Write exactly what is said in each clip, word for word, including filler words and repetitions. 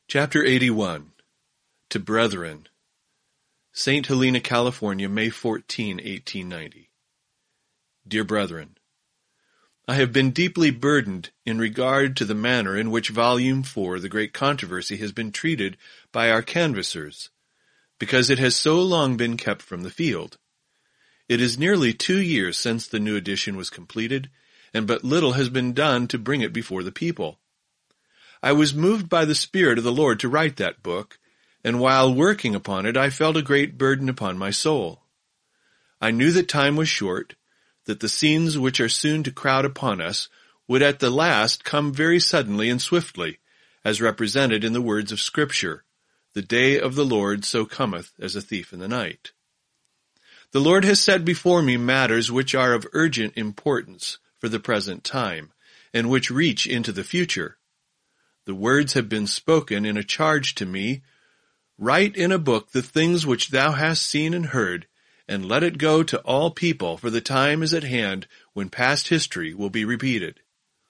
Chapter eighty-one. To Brethren. Saint Helena, California, May fourteenth, eighteen ninety. Dear Brethren, I have been deeply burdened in regard to the manner in which Volume four, The Great Controversy, has been treated by our canvassers, because it has so long been kept from the field. It is nearly two years since the new edition was completed, and but little has been done to bring it before the people. I was moved by the Spirit of the Lord to write that book, and while working upon it I felt a great burden upon my soul. I knew that time was short, that the scenes which are soon to crowd upon us would at the last come very suddenly and swiftly, as represented in the words of Scripture, "The day of the Lord so cometh as a thief in the night." The Lord has set before me matters which are of urgent importance for the present time, and which reach into the future. The words have been spoken in a charge to me, "Write in a book the things which thou hast seen and heard, and let it go to all people, for the time is at hand when past history will be repeated."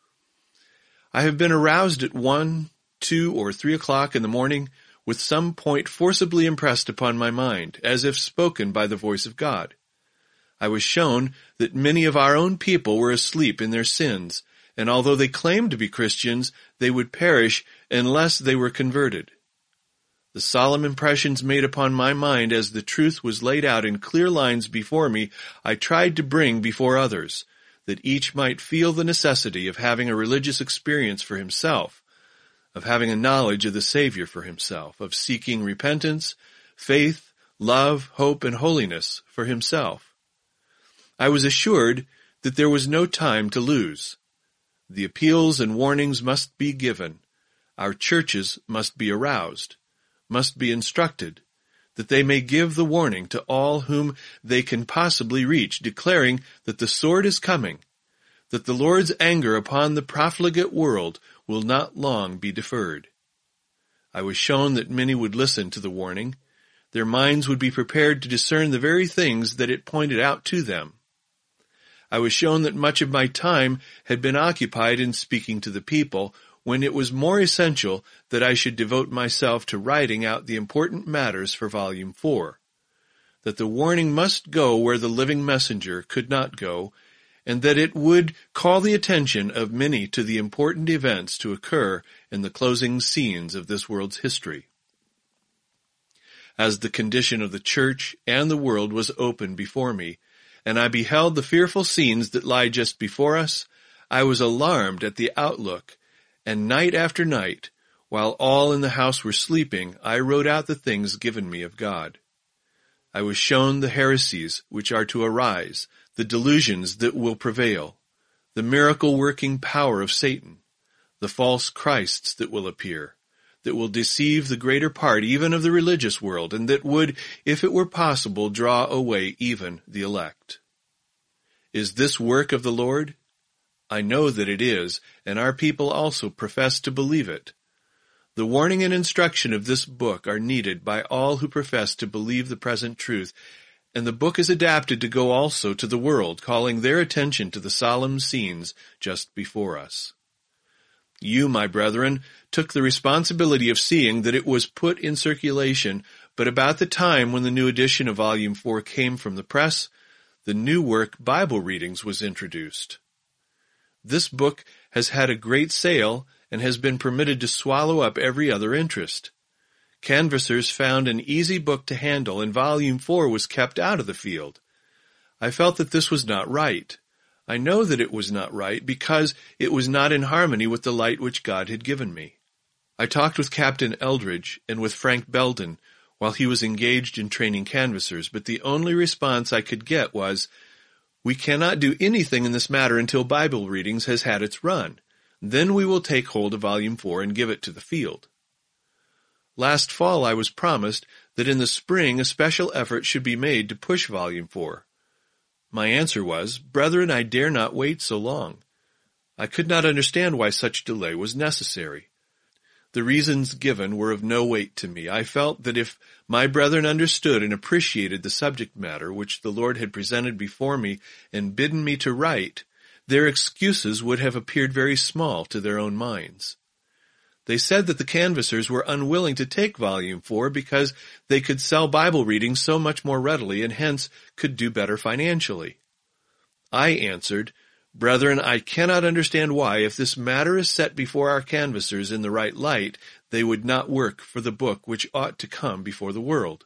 I have been aroused at one, two, or three o'clock in the morning with some point forcibly impressed upon my mind, as if spoken by the voice of God. I was shown that many of our own people were asleep in their sins, and although they claimed to be Christians, they would perish unless they were converted. The solemn impressions made upon my mind as the truth was laid out in clear lines before me, I tried to bring before others, that each might feel the necessity of having a religious experience for himself, of having a knowledge of the Savior for himself, of seeking repentance, faith, love, hope, and holiness for himself. I was assured that there was no time to lose. The appeals and warnings must be given. Our churches must be aroused, must be instructed, that they may give the warning to all whom they can possibly reach, declaring that the sword is coming, that the Lord's anger upon the profligate world will not long be deferred. I was shown that many would listen to the warning. Their minds would be prepared to discern the very things that it pointed out to them. I was shown that much of my time had been occupied in speaking to the people, when it was more essential that I should devote myself to writing out the important matters for Volume four, that the warning must go where the living messenger could not go, and that it would call the attention of many to the important events to occur in the closing scenes of this world's history. As the condition of the church and the world was open before me, and I beheld the fearful scenes that lie just before us, I was alarmed at the outlook, and night after night, while all in the house were sleeping, I wrote out the things given me of God. I was shown the heresies which are to arise, the delusions that will prevail, the miracle-working power of Satan, the false Christs that will appear, that will deceive the greater part even of the religious world, and that would, if it were possible, draw away even the elect. Is this work of the Lord? I know that it is, and our people also profess to believe it. The warning and instruction of this book are needed by all who profess to believe the present truth, and the book is adapted to go also to the world, calling their attention to the solemn scenes just before us. You, my brethren, took the responsibility of seeing that it was put in circulation, but about the time when the new edition of Volume four came from the press, the new work, Bible Readings, was introduced. This book has had a great sale and has been permitted to swallow up every other interest. Canvassers found an easy book to handle, and Volume four was kept out of the field. I felt that this was not right. I know that it was not right because it was not in harmony with the light which God had given me. I talked with Captain Eldridge and with Frank Belden while he was engaged in training canvassers, but the only response I could get was, "We cannot do anything in this matter until Bible Readings has had its run. Then we will take hold of Volume four and give it to the field." Last fall I was promised that in the spring a special effort should be made to push Volume four. My answer was, "Brethren, I dare not wait so long." I could not understand why such delay was necessary. The reasons given were of no weight to me. I felt that if my brethren understood and appreciated the subject matter which the Lord had presented before me and bidden me to write, their excuses would have appeared very small to their own minds. They said that the canvassers were unwilling to take Volume four because they could sell Bible readings so much more readily and hence could do better financially. I answered, "Brethren, I cannot understand why, if this matter is set before our canvassers in the right light, they would not work for the book which ought to come before the world."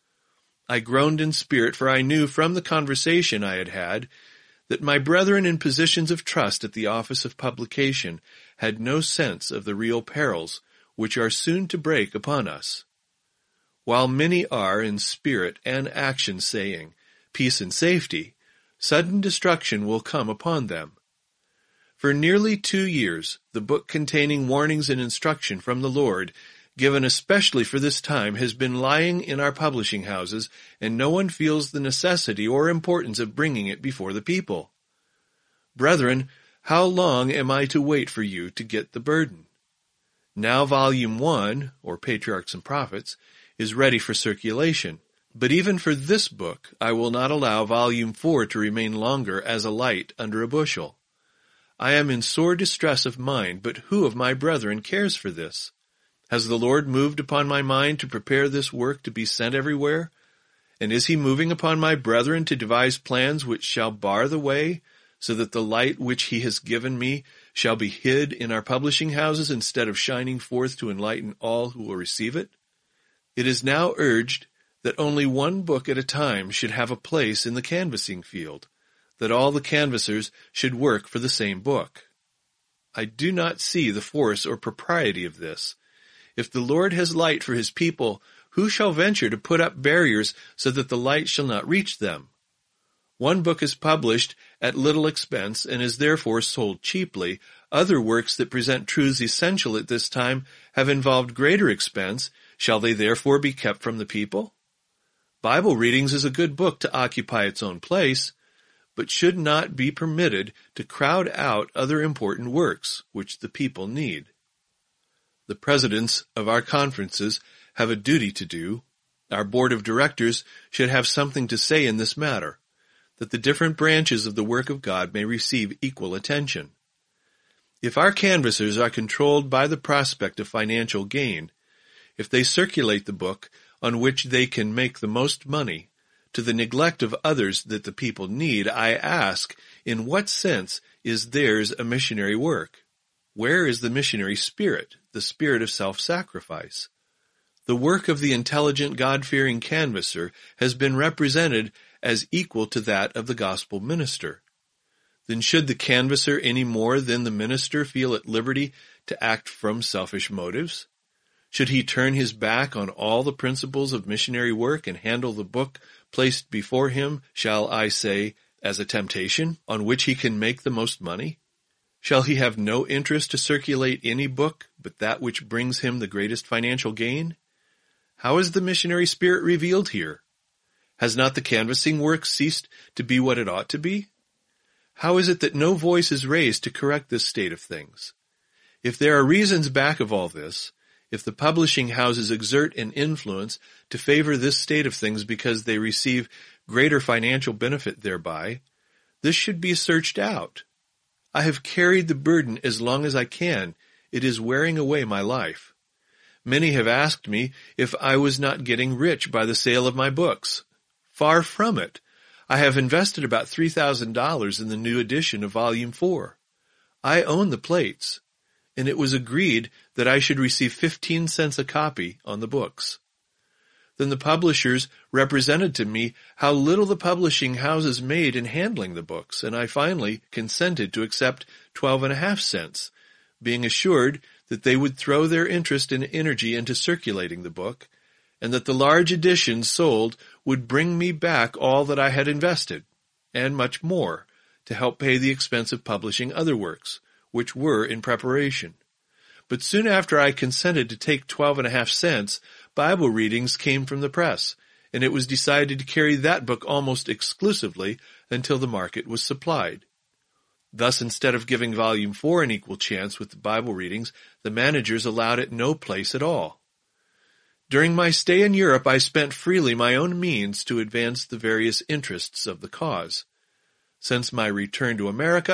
I groaned in spirit, for I knew from the conversation I had had that my brethren in positions of trust at the office of publication had no sense of the real perils which are soon to break upon us. While many are in spirit and action saying, "Peace and safety," sudden destruction will come upon them. For nearly two years, the book containing warnings and instruction from the Lord, given especially for this time, has been lying in our publishing houses, and no one feels the necessity or importance of bringing it before the people. Brethren, how long am I to wait for you to get the burden? Now Volume one, or Patriarchs and Prophets, is ready for circulation, but even for this book I will not allow Volume four to remain longer as a light under a bushel. I am in sore distress of mind, but who of my brethren cares for this? Has the Lord moved upon my mind to prepare this work to be sent everywhere? And is he moving upon my brethren to devise plans which shall bar the way, so that the light which he has given me shall be hid in our publishing houses instead of shining forth to enlighten all who will receive it? It is now urged that only one book at a time should have a place in the canvassing field, that all the canvassers should work for the same book. I do not see the force or propriety of this. If the Lord has light for his people, who shall venture to put up barriers so that the light shall not reach them? One book is published at little expense and is therefore sold cheaply. Other works that present truths essential at this time have involved greater expense. Shall they therefore be kept from the people? Bible Readings is a good book to occupy its own place, but should not be permitted to crowd out other important works which the people need. The presidents of our conferences have a duty to do. Our board of directors should have something to say in this matter, that the different branches of the work of God may receive equal attention. If our canvassers are controlled by the prospect of financial gain, if they circulate the book on which they can make the most money, to the neglect of others that the people need, I ask, in what sense is theirs a missionary work? Where is the missionary spirit, the spirit of self-sacrifice? The work of the intelligent, God-fearing canvasser has been represented as equal to that of the gospel minister. Then should the canvasser any more than the minister feel at liberty to act from selfish motives? Should he turn his back on all the principles of missionary work and handle the book placed before him, shall I say, as a temptation, on which he can make the most money? Shall he have no interest to circulate any book but that which brings him the greatest financial gain? How is the missionary spirit revealed here? Has not the canvassing work ceased to be what it ought to be? How is it that no voice is raised to correct this state of things? If there are reasons back of all this, if the publishing houses exert an influence to favor this state of things because they receive greater financial benefit thereby, this should be searched out. I have carried the burden as long as I can. It is wearing away my life. Many have asked me if I was not getting rich by the sale of my books. Far from it. I have invested about three thousand dollars in the new edition of Volume four. I own the plates, and it was agreed that I should receive fifteen cents a copy on the books. Then the publishers represented to me how little the publishing houses made in handling the books, and I finally consented to accept twelve and a half cents, being assured that they would throw their interest and energy into circulating the book, and that the large editions sold would bring me back all that I had invested, and much more, to help pay the expense of publishing other works, which were in preparation. But soon after I consented to take twelve and a half cents, Bible Readings came from the press, and it was decided to carry that book almost exclusively until the market was supplied. Thus, instead of giving Volume four an equal chance with the Bible Readings, the managers allowed it no place at all. During my stay in Europe, I spent freely my own means to advance the various interests of the cause. Since my return to America,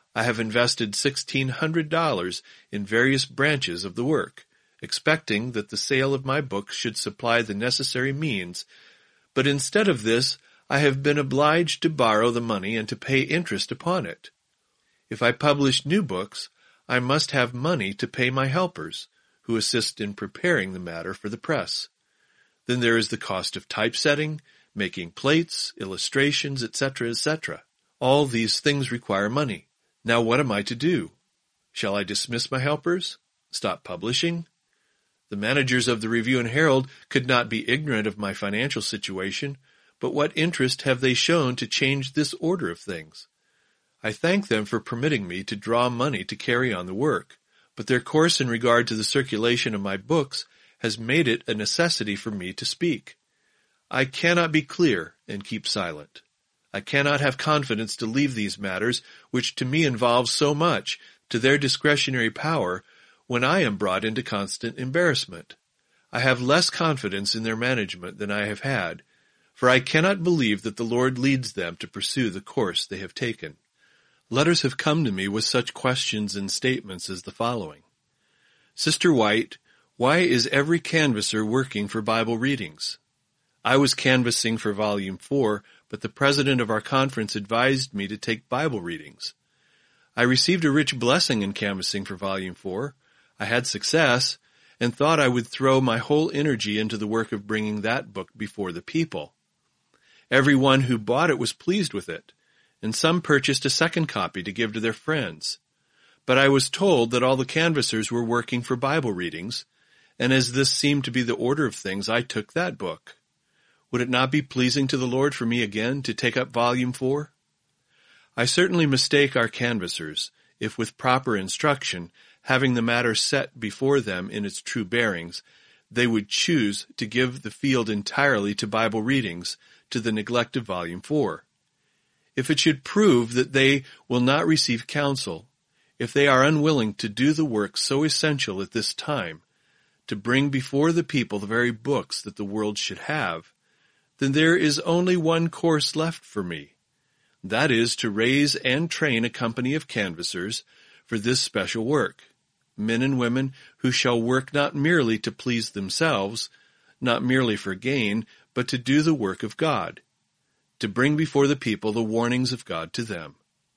I have invested sixteen hundred dollars in various branches of the work, expecting that the sale of my books should supply the necessary means, but instead of this, I have been obliged to borrow the money and to pay interest upon it. If I publish new books, I must have money to pay my helpers, who assist in preparing the matter for the press. Then there is the cost of typesetting, making plates, illustrations, et cetera, et cetera. All these things require money. Now what am I to do? Shall I dismiss my helpers? Stop publishing? The managers of the Review and Herald could not be ignorant of my financial situation, but what interest have they shown to change this order of things? I thank them for permitting me to draw money to carry on the work, but their course in regard to the circulation of my books has made it a necessity for me to speak. I cannot be clear and keep silent. I cannot have confidence to leave these matters, which to me involve so much, to their discretionary power, when I am brought into constant embarrassment. I have less confidence in their management than I have had, for I cannot believe that the Lord leads them to pursue the course they have taken. Letters have come to me with such questions and statements as the following. Sister White, why is every canvasser working for Bible readings? I was canvassing for Volume four, but the president of our conference advised me to take Bible readings. I received a rich blessing in canvassing for Volume four. I had success, and thought I would throw my whole energy into the work of bringing that book before the people. Everyone who bought it was pleased with it, and some purchased a second copy to give to their friends. But I was told that all the canvassers were working for Bible readings, and as this seemed to be the order of things, I took that book. Would it not be pleasing to the Lord for me again to take up Volume four? I certainly mistake our canvassers, if with proper instruction, having the matter set before them in its true bearings, they would choose to give the field entirely to Bible readings, to the neglect of Volume four. If it should prove that they will not receive counsel, if they are unwilling to do the work so essential at this time, to bring before the people the very books that the world should have, then there is only one course left for me. That is to raise and train a company of canvassers for this special work, men and women who shall work not merely to please themselves, not merely for gain, but to do the work of God, to bring before the people the warnings of God to them.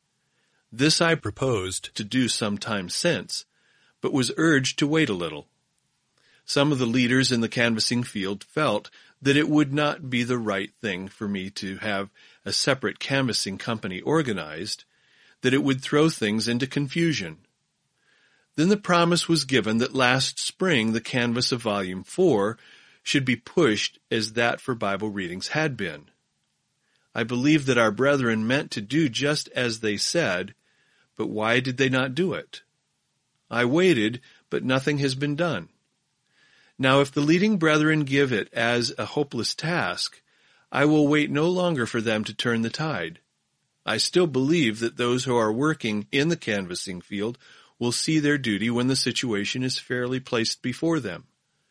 This I proposed to do some time since, but was urged to wait a little. Some of the leaders in the canvassing field felt that it would not be the right thing for me to have a separate canvassing company organized, that it would throw things into confusion. Then the promise was given that last spring the canvass of Volume four should be pushed as that for Bible readings had been. I believe that our brethren meant to do just as they said, but why did they not do it? I waited, but nothing has been done. Now if the leading brethren give it as a hopeless task, I will wait no longer for them to turn the tide. I still believe that those who are working in the canvassing field will see their duty when the situation is fairly placed before them.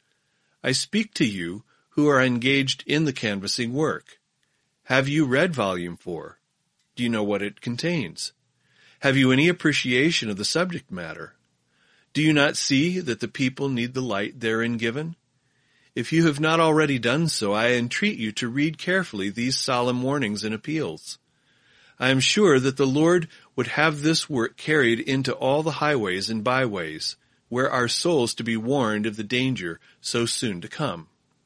I speak to you who are engaged in the canvassing work. Have you read Volume four? Do you know what it contains? Have you any appreciation of the subject matter? Do you not see that the people need the light therein given? If you have not already done so, I entreat you to read carefully these solemn warnings and appeals. I am sure that the Lord would have this work carried into all the highways and byways, where are souls to be warned of the danger so soon to come.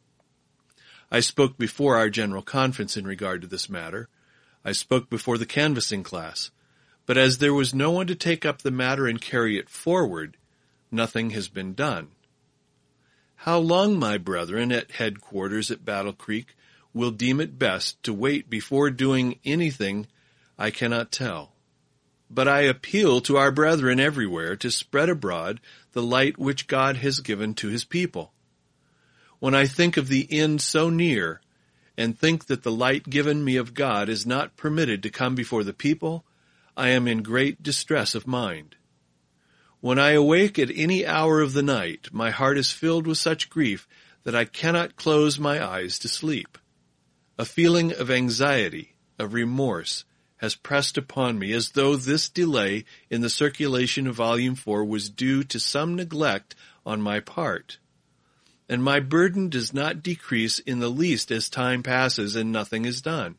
I spoke before our general conference in regard to this matter. I spoke before the canvassing class, but as there was no one to take up the matter and carry it forward, nothing has been done. How long my brethren at headquarters at Battle Creek will deem it best to wait before doing anything, I cannot tell. But I appeal to our brethren everywhere to spread abroad the light which God has given to his people. When I think of the end so near, and think that the light given me of God is not permitted to come before the people, I am in great distress of mind. When I awake at any hour of the night, my heart is filled with such grief that I cannot close my eyes to sleep. A feeling of anxiety, of remorse, has pressed upon me, as though this delay in the circulation of Volume four was due to some neglect on my part. And my burden does not decrease in the least as time passes and nothing is done.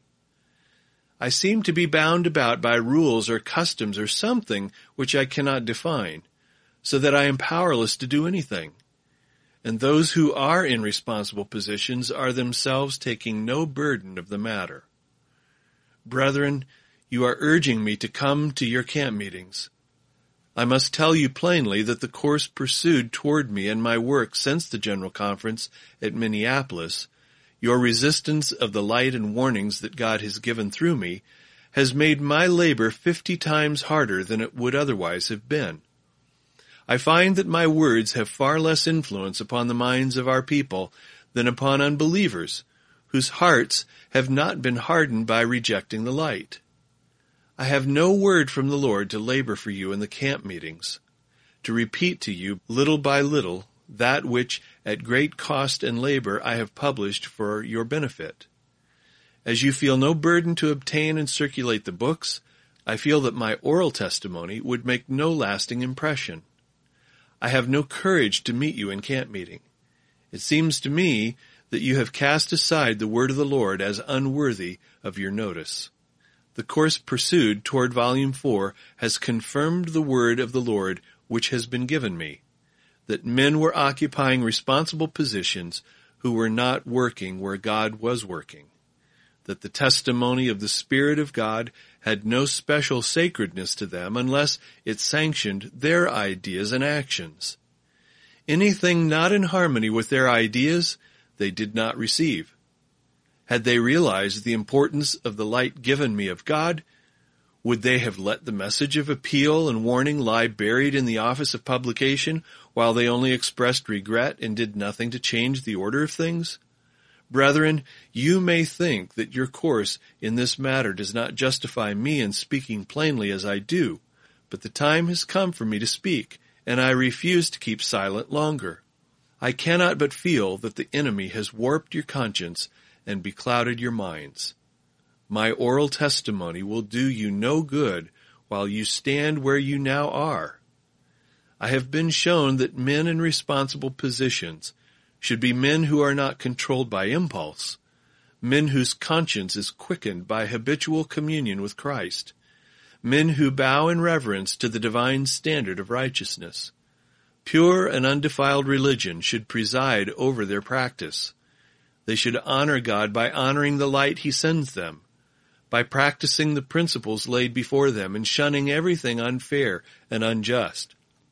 I seem to be bound about by rules or customs or something which I cannot define, so that I am powerless to do anything. And those who are in responsible positions are themselves taking no burden of the matter. Brethren, you are urging me to come to your camp meetings. I must tell you plainly that the course pursued toward me and my work since the General Conference at Minneapolis, your resistance of the light and warnings that God has given through me, has made my labor fifty times harder than it would otherwise have been. I find that my words have far less influence upon the minds of our people than upon unbelievers, whose hearts have not been hardened by rejecting the light. I have no word from the Lord to labor for you in the camp meetings, to repeat to you little by little that which at great cost and labor I have published for your benefit. As you feel no burden to obtain and circulate the books, I feel that my oral testimony would make no lasting impression. I have no courage to meet you in camp meeting. It seems to me that you have cast aside the word of the Lord as unworthy of your notice. The course pursued toward Volume four has confirmed the word of the Lord which has been given me, that men were occupying responsible positions who were not working where God was working, that the testimony of the Spirit of God had no special sacredness to them unless it sanctioned their ideas and actions. Anything not in harmony with their ideas they did not receive. Had they realized the importance of the light given me of God, would they have let the message of appeal and warning lie buried in the office of publication while they only expressed regret and did nothing to change the order of things? Brethren, you may think that your course in this matter does not justify me in speaking plainly as I do, but the time has come for me to speak, and I refuse to keep silent longer. I cannot but feel that the enemy has warped your conscience and beclouded your minds. My oral testimony will do you no good while you stand where you now are. I have been shown that men in responsible positions should be men who are not controlled by impulse, men whose conscience is quickened by habitual communion with Christ, men who bow in reverence to the divine standard of righteousness. Pure and undefiled religion should preside over their practice. They should honor God by honoring the light He sends them, by practicing the principles laid before them and shunning everything unfair and unjust.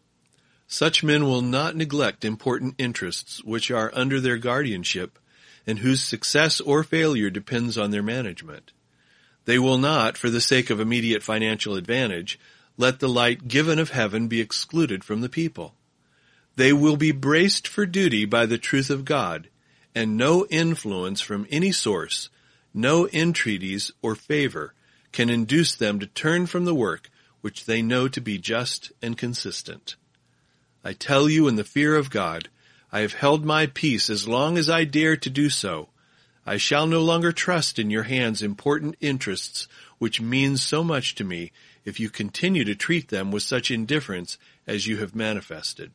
Such men will not neglect important interests which are under their guardianship and whose success or failure depends on their management. They will not, for the sake of immediate financial advantage, let the light given of heaven be excluded from the people. They will be braced for duty by the truth of God, and no influence from any source, no entreaties or favor, can induce them to turn from the work which they know to be just and consistent. I tell you in the fear of God, I have held my peace as long as I dare to do so. I shall no longer trust in your hands important interests which mean so much to me if you continue to treat them with such indifference as you have manifested.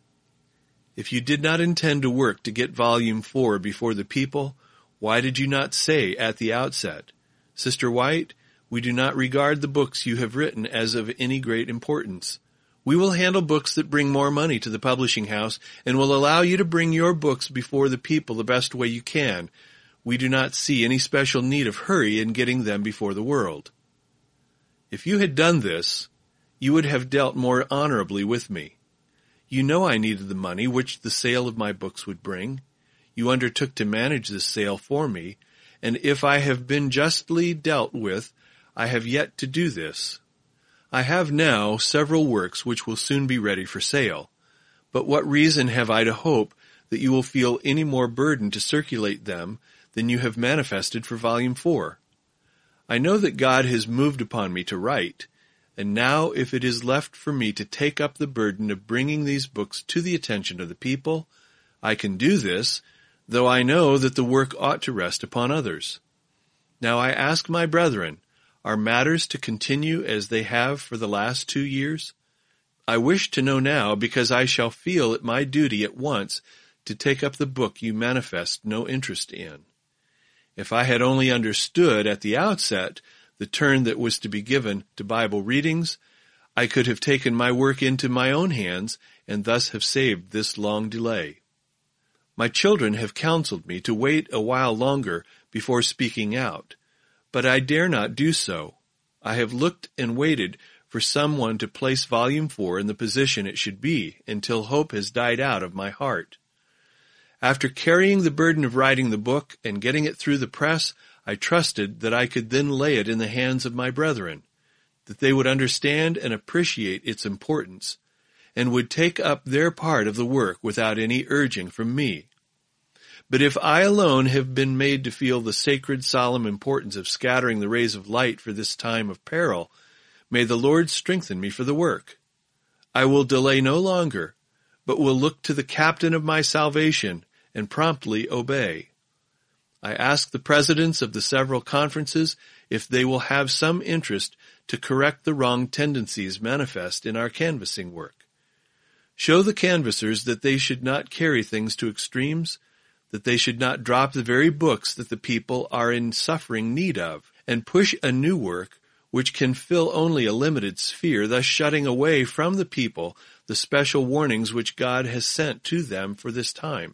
If you did not intend to work to get Volume four before the people, why did you not say at the outset, Sister White, we do not regard the books you have written as of any great importance. We will handle books that bring more money to the publishing house and will allow you to bring your books before the people the best way you can. We do not see any special need of hurry in getting them before the world. If you had done this, you would have dealt more honorably with me. You know I needed the money which the sale of my books would bring. You undertook to manage this sale for me, and if I have been justly dealt with, I have yet to do this. I have now several works which will soon be ready for sale, but what reason have I to hope that you will feel any more burden to circulate them than you have manifested for Volume four? I know that God has moved upon me to write, and now if it is left for me to take up the burden of bringing these books to the attention of the people, I can do this, though I know that the work ought to rest upon others. Now I ask my brethren, Are matters to continue as they have for the last two years? I wish to know now, because I shall feel it my duty at once to take up the book you manifest no interest in. If I had only understood at the outset the turn that was to be given to Bible readings, I could have taken my work into my own hands and thus have saved this long delay. My children have counseled me to wait a while longer before speaking out, but I dare not do so. I have looked and waited for someone to place Volume four in the position it should be until hope has died out of my heart. After carrying the burden of writing the book and getting it through the press, I trusted that I could then lay it in the hands of my brethren, that they would understand and appreciate its importance, and would take up their part of the work without any urging from me. But if I alone have been made to feel the sacred, solemn importance of scattering the rays of light for this time of peril, may the Lord strengthen me for the work. I will delay no longer, but will look to the captain of my salvation and promptly obey. I ask the presidents of the several conferences if they will have some interest to correct the wrong tendencies manifest in our canvassing work. Show the canvassers that they should not carry things to extremes, that they should not drop the very books that the people are in suffering need of, and push a new work which can fill only a limited sphere, thus shutting away from the people the special warnings which God has sent to them for this time.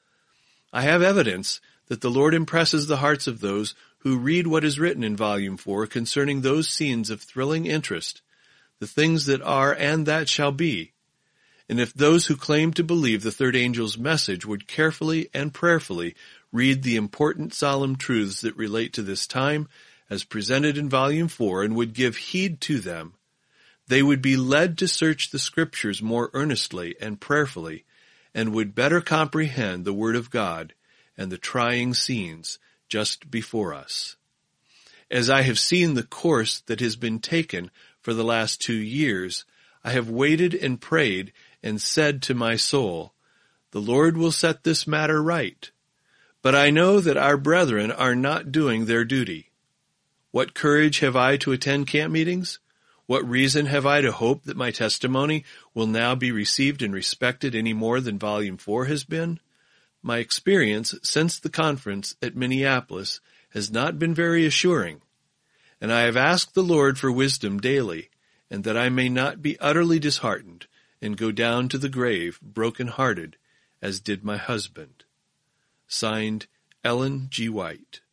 I have evidence that the Lord impresses the hearts of those who read what is written in Volume four concerning those scenes of thrilling interest, the things that are and that shall be. And if those who claim to believe the third angel's message would carefully and prayerfully read the important solemn truths that relate to this time as presented in Volume four and would give heed to them, they would be led to search the Scriptures more earnestly and prayerfully, and would better comprehend the Word of God and the trying scenes just before us. As I have seen the course that has been taken for the last two years, I have waited and prayed and said to my soul, the Lord will set this matter right. But I know that our brethren are not doing their duty. What courage have I to attend camp meetings? What reason have I to hope that my testimony will now be received and respected any more than Volume four has been? My experience since the conference at Minneapolis has not been very assuring, and I have asked the Lord for wisdom daily, and that I may not be utterly disheartened and go down to the grave broken-hearted, as did my husband. Signed, Ellen G. White.